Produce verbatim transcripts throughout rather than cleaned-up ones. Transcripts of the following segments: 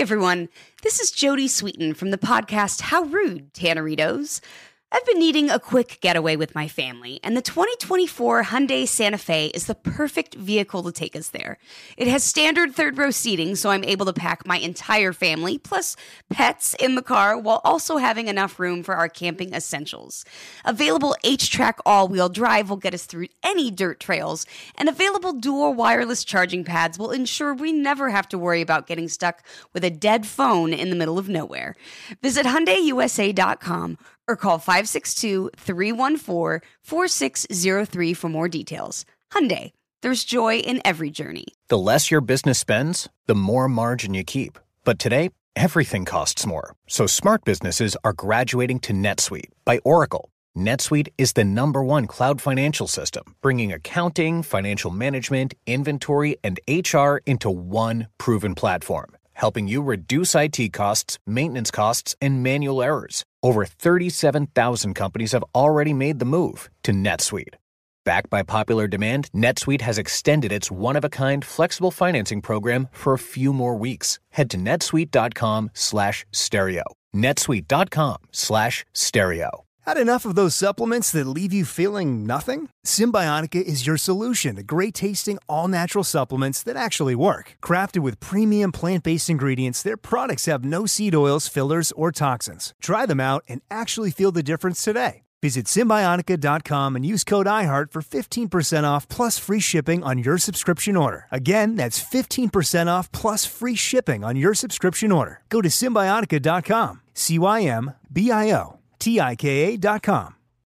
everyone, this is Jodie Sweetin from the podcast How Rude, Tanneritos. I've been needing a quick getaway with my family, and the twenty twenty-four Hyundai Santa Fe is the perfect vehicle to take us there. It has standard third-row seating, so I'm able to pack my entire family, plus pets, in the car, while also having enough room for our camping essentials. Available H-Track all-wheel drive will get us through any dirt trails, and available dual wireless charging pads will ensure we never have to worry about getting stuck with a dead phone in the middle of nowhere. Visit Hyundai U S A dot com or call five six two, three one four, four six zero three for more details. Hyundai, there's joy in every journey. The less your business spends, the more margin you keep. But today, everything costs more. So smart businesses are graduating to NetSuite by Oracle. NetSuite is the number one cloud financial system, bringing accounting, financial management, inventory, and H R into one proven platform, helping you reduce I T costs, maintenance costs, and manual errors. Over thirty-seven thousand companies have already made the move to NetSuite. Backed by popular demand, NetSuite has extended its one-of-a-kind flexible financing program for a few more weeks. Head to netsuite.com slash stereo. netsuite.com slash stereo. Had enough of those supplements that leave you feeling nothing? Symbiotica is your solution to great-tasting, all-natural supplements that actually work. Crafted with premium plant-based ingredients, their products have no seed oils, fillers, or toxins. Try them out and actually feel the difference today. Visit Symbiotica dot com and use code iHeart for fifteen percent off plus free shipping on your subscription order. Again, that's fifteen percent off plus free shipping on your subscription order. Go to Symbiotica dot com, C Y M B I O T I K A dot com.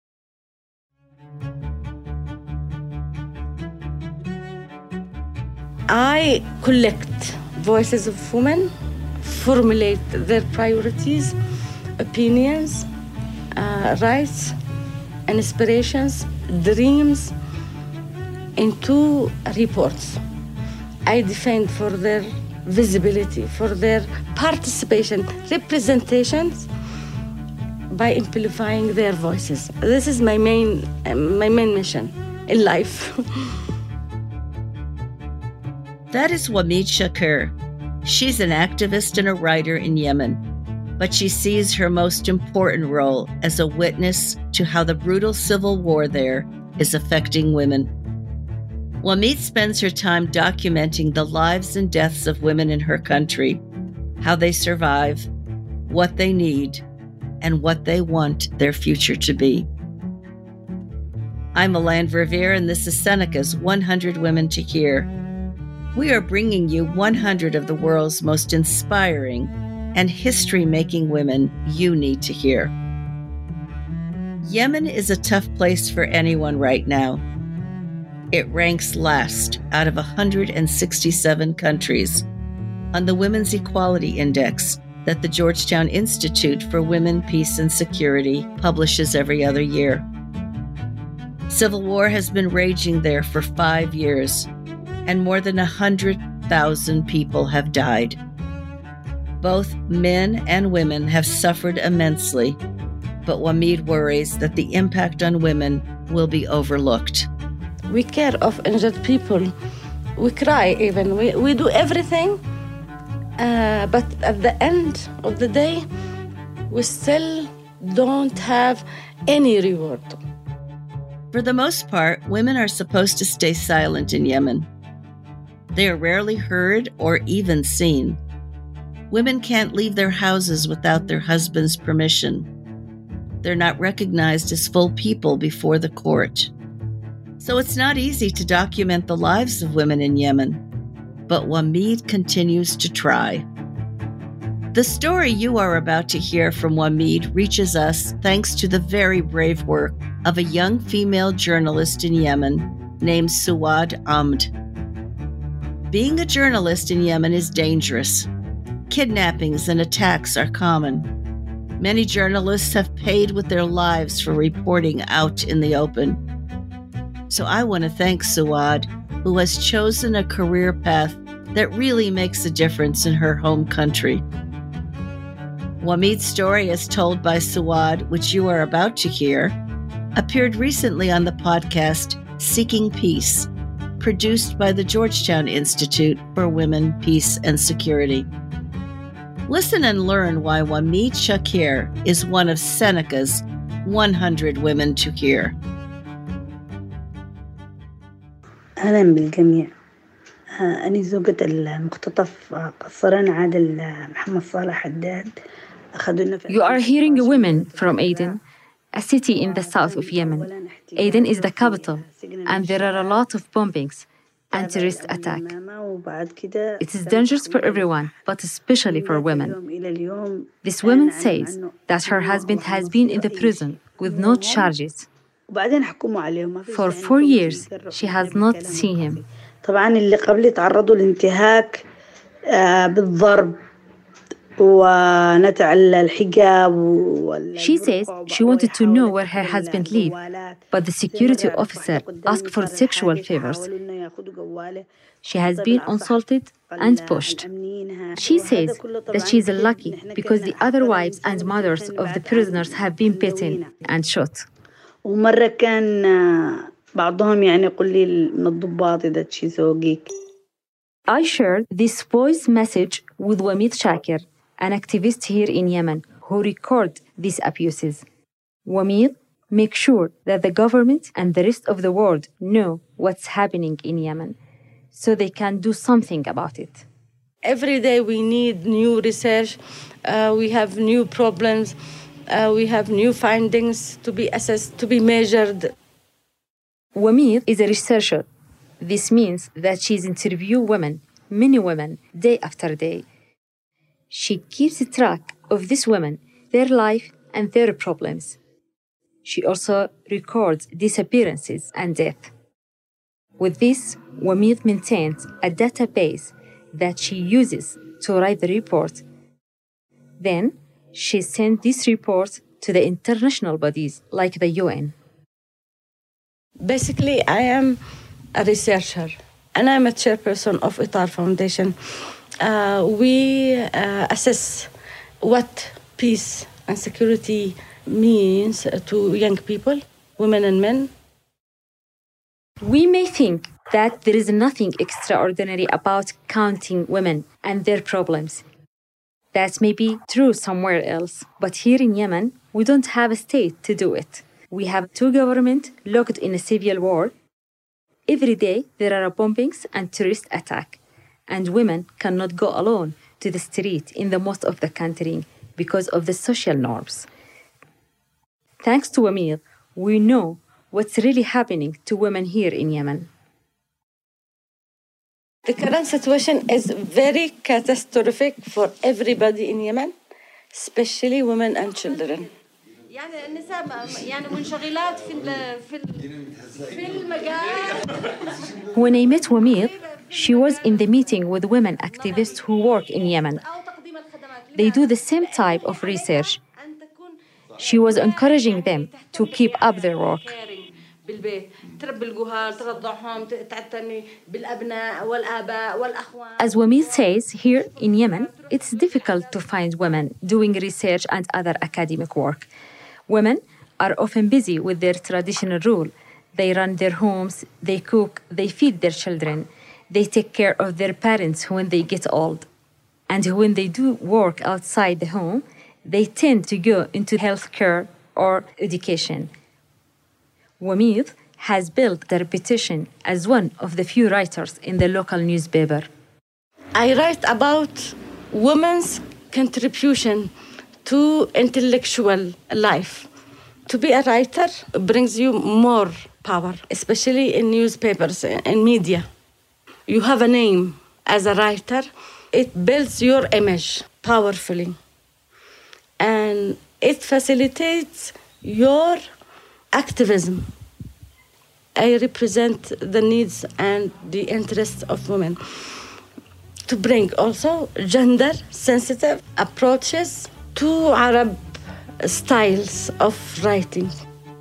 I collect voices of women, formulate their priorities, opinions, uh, rights, inspirations, dreams into reports. I defend for their visibility, for their participation, representations, by amplifying their voices. This is my main, uh, my main mission in life. That is Wamid Shakir. She's an activist and a writer in Yemen, but she sees her most important role as a witness to how the brutal civil war there is affecting women. Wamid spends her time documenting the lives and deaths of women in her country, how they survive, what they need, and what they want their future to be. I'm Elan Verveer, and this is Seneca's one hundred Women to Hear. We are bringing you one hundred of the world's most inspiring and history-making women you need to hear. Yemen is a tough place for anyone right now. It ranks last out of one hundred sixty-seven countries on the Women's Equality Index that the Georgetown Institute for Women, Peace, and Security publishes every other year. Civil war has been raging there for five years, and more than one hundred thousand people have died. Both men and women have suffered immensely, but Wamid worries that the impact on women will be overlooked. We care of injured people. We cry even. We, we do everything. Uh, but at the end of the day, we still don't have any reward. For the most part, women are supposed to stay silent in Yemen. They are rarely heard or even seen. Women can't leave their houses without their husband's permission. They're not recognized as full people before the court. So it's not easy to document the lives of women in Yemen. But Wamid continues to try. The story you are about to hear from Wamid reaches us thanks to the very brave work of a young female journalist in Yemen named Suad Amd. Being a journalist in Yemen is dangerous. Kidnappings and attacks are common. Many journalists have paid with their lives for reporting out in the open. So I want to thank Suad, who has chosen a career path that really makes a difference in her home country. Wamid's story, as told by Suad, which you are about to hear, appeared recently on the podcast Seeking Peace, produced by the Georgetown Institute for Women, Peace, and Security. Listen and learn why Wamid Shakir is one of Seneca's one hundred Women to Hear. أهلا بالجميع. أنا زوجة المختطف قصران عادل محمد صالح حداد. You are hearing women from Aden, a city in the south of Yemen. Aden is the capital, and there are a lot of bombings and terrorist attacks. It is dangerous for everyone, but especially for women. This woman says that her husband has been in the prison with no charges. For four years, she has not seen him. طبعاً اللي قبلي تعرضوا لانتهاك بالضرب ونتع الحجاب. She says she wanted to know where her husband lived, but the security officer asked for sexual favors. She has been insulted and pushed. She says that she is lucky because the other wives and mothers of the prisoners have been beaten and shot. ومرة كان بعضهم يعني يقول لي من الضباط إذا تشي زوجك. I shared this voice message with Wamid Shakir, an activist here in Yemen who record these abuses. Wamid makes sure that the government and the rest of the world know what's happening in Yemen so they can do something about it. Every day we need new research, uh, we have new problems, uh, we have new findings to be assessed, to be measured. Wamid is a researcher. This means that she's interviewing women, many women, day after day. She keeps track of these women, their life, and their problems. She also records disappearances and death. With this, Wamid maintains a database that she uses to write the report. Then, she sends this report to the international bodies like the U N. Basically, I am a researcher, and I'm a chairperson of ITAR Foundation. Uh, we uh, assess what peace and security means to young people, women and men. We may think that there is nothing extraordinary about counting women and their problems. That may be true somewhere else, but here in Yemen, we don't have a state to do it. We have two governments locked in a civil war. Every day, there are bombings and terrorist attacks, and women cannot go alone to the street in the most of the country because of the social norms. Thanks to Wamid, we know what's really happening to women here in Yemen. The current situation is very catastrophic for everybody in Yemen, especially women and children. يعني النساء يعني منشغلات في في في المجال. When I met Wamid, she was in the meeting with women activists who work in Yemen. They do the same type of research. She was encouraging them to keep up their work. As Wamid says, here in Yemen, it's difficult to find women doing research and other academic work. Women are often busy with their traditional role. They run their homes, they cook, they feed their children, they take care of their parents when they get old. And when they do work outside the home, they tend to go into healthcare or education. Wamid has built a reputation as one of the few writers in the local newspaper. I write about women's contribution to intellectual life. To be a writer brings you more power, especially in newspapers and media. You have a name as a writer. It builds your image powerfully. And it facilitates your activism. I represent the needs and the interests of women. To bring also gender-sensitive approaches to Arab styles of writing.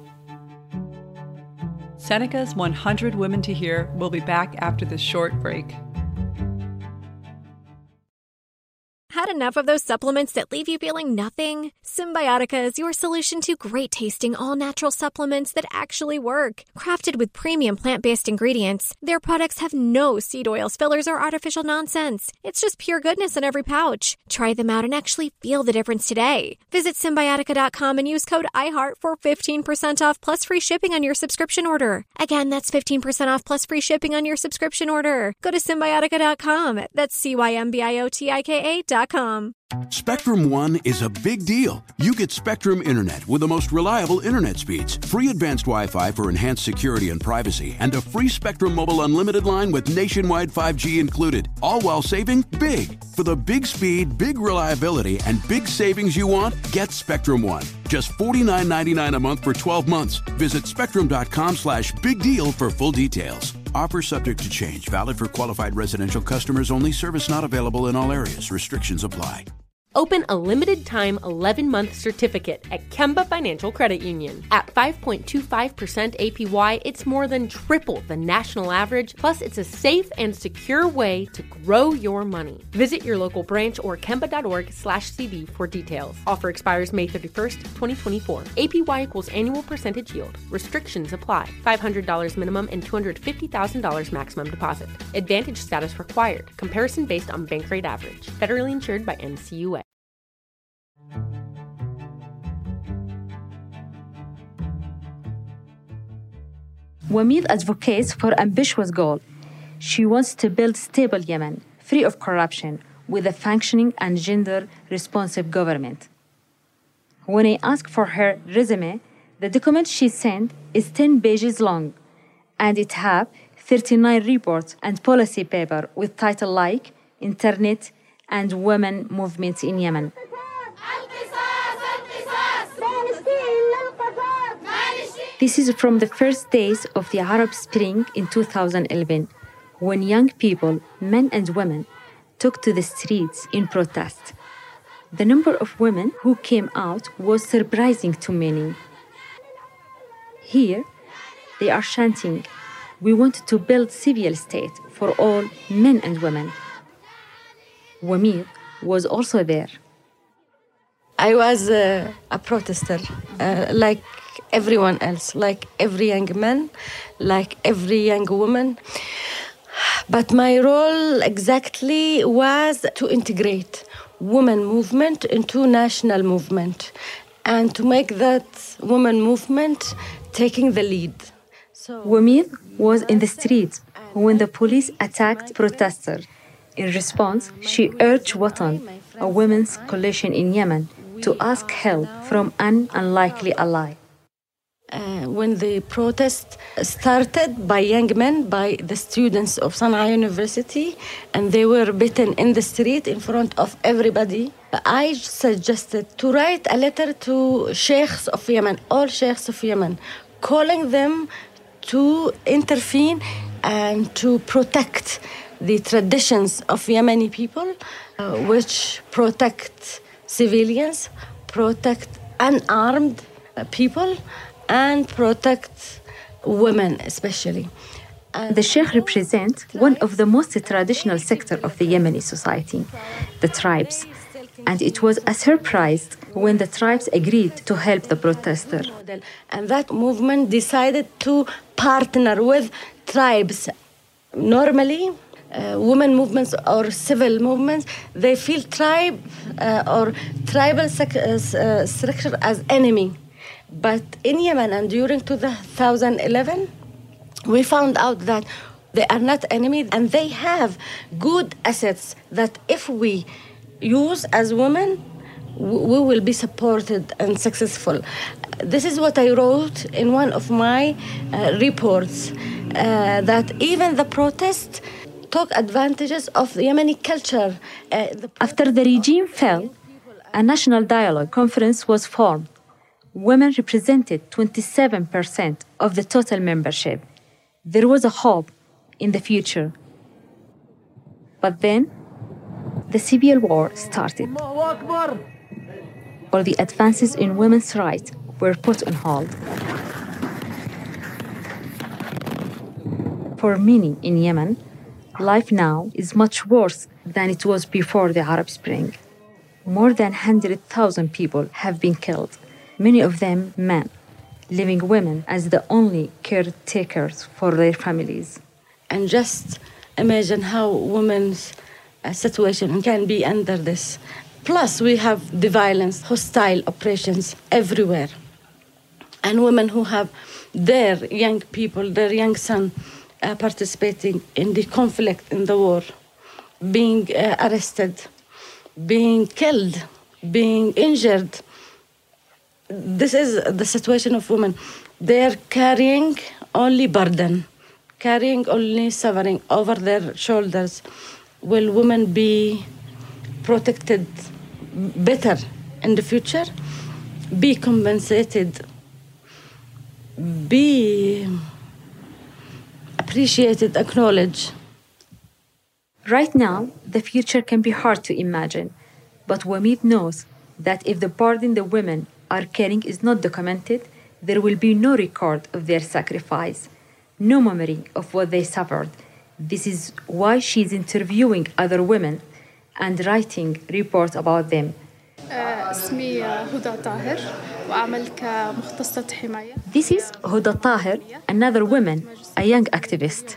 Seneca's one hundred Women to Hear will be back after this short break. Had enough of those supplements that leave you feeling nothing? Symbiotica is your solution to great-tasting, all-natural supplements that actually work. Crafted with premium plant-based ingredients, their products have no seed oils, fillers, or artificial nonsense. It's just pure goodness in every pouch. Try them out and actually feel the difference today. Visit Symbiotica dot com and use code iHeart for fifteen percent off plus free shipping on your subscription order. Again, that's fifteen percent off plus free shipping on your subscription order. Go to Symbiotica dot com. That's C Y M B I O T I K A dot com. Spectrum One is a big deal. You get Spectrum Internet with the most reliable internet speeds, free advanced Wi-Fi for enhanced security and privacy, and a free Spectrum Mobile Unlimited line with nationwide five G included, all while saving big. For the big speed, big reliability, and big savings you want, get Spectrum One. Just forty-nine ninety-nine a month for twelve months. Visit spectrum dot com slash big deal for full details. Offer subject to change. Valid for qualified residential customers only. Service not available in all areas. Restrictions apply. Open a limited-time eleven-month certificate at Kemba Financial Credit Union. At five point two five percent A P Y, it's more than triple the national average, plus it's a safe and secure way to grow your money. Visit your local branch or kemba dot org slash C D for details. Offer expires May thirty-first, twenty twenty-four. A P Y equals annual percentage yield. Restrictions apply. five hundred dollars minimum and two hundred fifty thousand dollars maximum deposit. Advantage status required. Comparison based on bank rate average. Federally insured by N C U A. Wamid advocates for ambitious goal. She wants to build stable Yemen, free of corruption, with a functioning and gender-responsive government. When I asked for her resume, the document she sent is ten pages long, and it have thirty-nine reports and policy paper with title like Internet and Women Movements in Yemen. This is from the first days of the Arab Spring in two thousand eleven, when young people, men and women, took to the streets in protest. The number of women who came out was surprising to many. Here, they are chanting, "We want to build civil state for all men and women." Wamid was also there. I was uh, a protester, uh, like everyone else, like every young man, like every young woman. But my role exactly was to integrate women movement into national movement and to make that women movement taking the lead. So Wamid was in the streets when the police attacked protesters. In response, she urged Watan, a women's coalition in Yemen, to ask help from an unlikely ally. Uh, when the protest started by young men, by the students of Sana'a University, and they were beaten in the street in front of everybody, I suggested to write a letter to sheikhs of Yemen, all sheikhs of Yemen, calling them to intervene and to protect the traditions of Yemeni people, uh, which protect civilians, protect unarmed uh, people, and protect women especially. And the Sheikh represents one of the most traditional sectors of the Yemeni society, the tribes. And it was a surprise when the tribes agreed to help the protester. And that movement decided to partner with tribes. Normally, uh, women movements or civil movements, they feel tribe uh, or tribal sec- uh, structure as enemy. But in Yemen and during two thousand eleven, we found out that they are not enemies and they have good assets that if we use as women, we will be supported and successful. This is what I wrote in one of my uh, reports, uh, that even the protest took advantages of the Yemeni culture. Uh, the After the regime fell, a national dialogue conference was formed. Women represented twenty-seven percent of the total membership. There was a hope in the future. But then, the civil war started. All the advances in women's rights were put on hold. For many in Yemen, life now is much worse than it was before the Arab Spring. more than one hundred thousand people have been killed, many of them men, leaving women as the only caretakers for their families. And just imagine how women's uh, situation can be under this. Plus, we have the violence, hostile operations everywhere. And women who have their young people, their young son, uh, participating in the conflict, in the war, being uh, arrested, being killed, being injured. This is the situation of women. They're carrying only burden, carrying only suffering over their shoulders. Will women be protected better in the future? Be compensated? Be appreciated, acknowledged? Right now, the future can be hard to imagine, but Wamid knows that if the burden the women are carrying is not documented, there will be no record of their sacrifice, no memory of what they suffered. This is why she's interviewing other women and writing reports about them. اسمي هدى طاهر وأعمل كمختصة حماية. This is Huda Tahir, another woman, a young activist.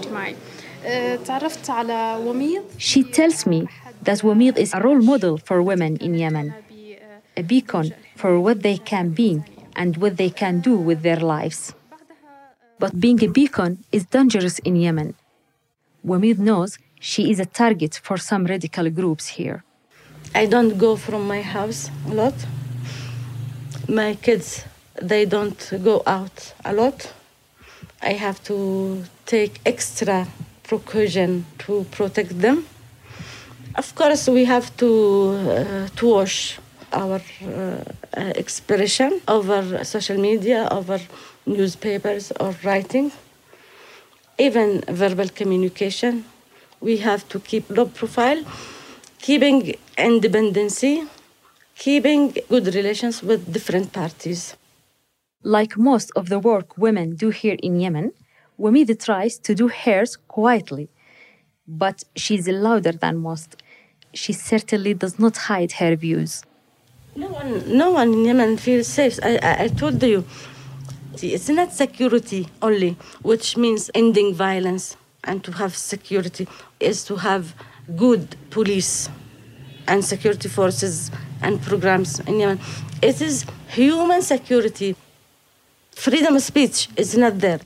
تعرفت على وميض. She tells me that Wamid is a role model for women in Yemen, a beacon for what they can be and what they can do with their lives. But being a beacon is dangerous in Yemen. Wamid knows she is a target for some radical groups here. I don't go from my house a lot. My kids, they don't go out a lot. I have to take extra precaution to protect them. Of course, we have to uh, to wash our uh, expression over social media, over newspapers or writing, even verbal communication. We have to keep low profile, keeping independency, keeping good relations with different parties. Like most of the work women do here in Yemen, Wamid tries to do hers quietly, but she's louder than most. She certainly does not hide her views. No one, no one in Yemen feels safe. I, I, I told you, it's not security only, which means ending violence, and to have security is to have good police and security forces and programs in Yemen. It is human security. Freedom of speech is not there.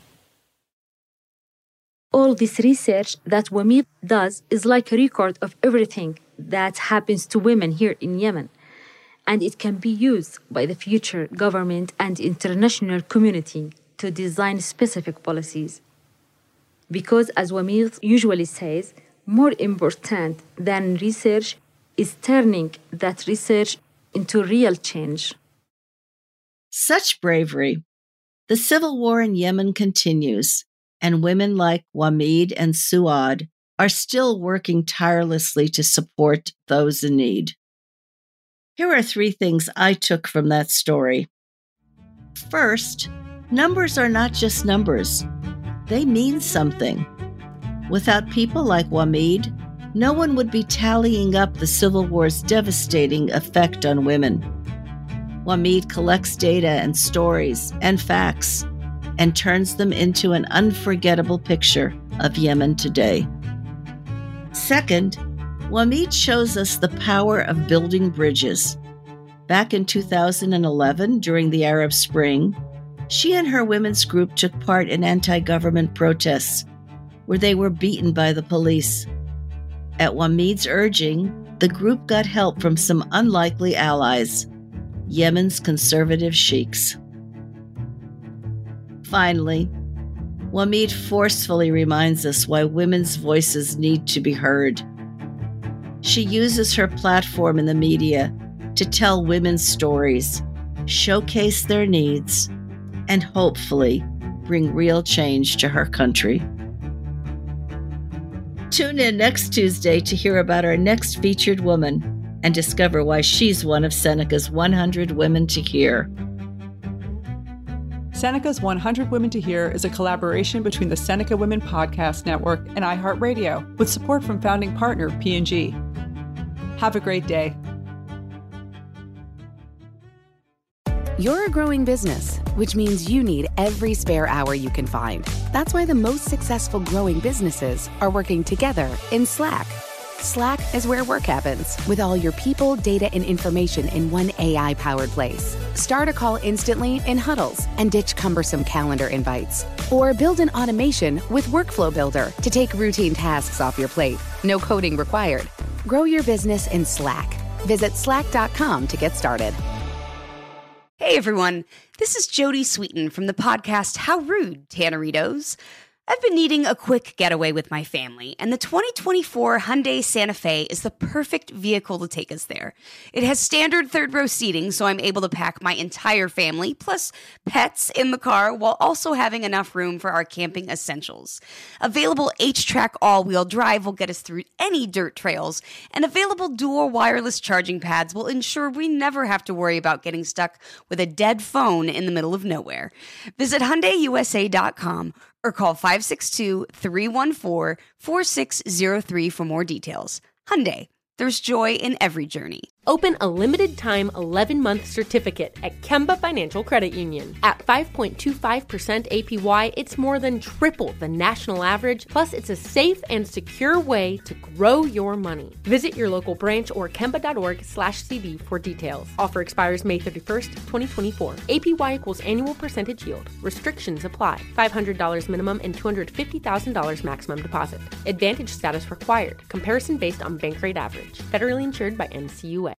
All this research that Wamid does is like a record of everything that happens to women here in Yemen, and it can be used by the future government and international community to design specific policies. Because, as Wamid usually says, more important than research is turning that research into real change. Such bravery. The civil war in Yemen continues, and women like Wamid and Suad are still working tirelessly to support those in need. Here are three things I took from that story. First, numbers are not just numbers. They mean something. Without people like Wamid, no one would be tallying up the Civil War's devastating effect on women. Wamid collects data and stories and facts and turns them into an unforgettable picture of Yemen today. Second, Wamid shows us the power of building bridges. Back in two thousand eleven, during the Arab Spring, she and her women's group took part in anti-government protests where they were beaten by the police. At Wamid's urging, the group got help from some unlikely allies, Yemen's conservative sheiks. Finally, Wamid forcefully reminds us why women's voices need to be heard. She uses her platform in the media to tell women's stories, showcase their needs, and hopefully bring real change to her country. Tune in next Tuesday to hear about our next featured woman and discover why she's one of Seneca's one hundred Women to Hear. Seneca's one hundred Women to Hear is a collaboration between the Seneca Women Podcast Network and iHeartRadio, with support from founding partner P and G. Have a great day. You're a growing business, which means you need every spare hour you can find. That's why the most successful growing businesses are working together in Slack. Slack is where work happens, with all your people, data, and information in one A I-powered place. Start a call instantly in huddles and ditch cumbersome calendar invites. Or build an automation with Workflow Builder to take routine tasks off your plate. No coding required. Grow your business in Slack. Visit slack dot com to get started. Hey everyone, this is Jody Sweeten from the podcast How Rude, Tanneritos. I've been needing a quick getaway with my family, and the twenty twenty-four Hyundai Santa Fe is the perfect vehicle to take us there. It has standard third-row seating, so I'm able to pack my entire family, plus pets, in the car, while also having enough room for our camping essentials. Available H-Track all-wheel drive will get us through any dirt trails, and available dual wireless charging pads will ensure we never have to worry about getting stuck with a dead phone in the middle of nowhere. Visit Hyundai U S A dot com or call five six two, three one four, four six zero three for more details. Hyundai, there's joy in every journey. Open a limited-time eleven-month certificate at Kemba Financial Credit Union. At five point two five percent A P Y, it's more than triple the national average, plus it's a safe and secure way to grow your money. Visit your local branch or kemba.org slash CD for details. Offer expires May thirty-first, twenty twenty-four. A P Y equals annual percentage yield. Restrictions apply. five hundred dollars minimum and two hundred fifty thousand dollars maximum deposit. Advantage status required. Comparison based on bank rate average. Federally insured by N C U A.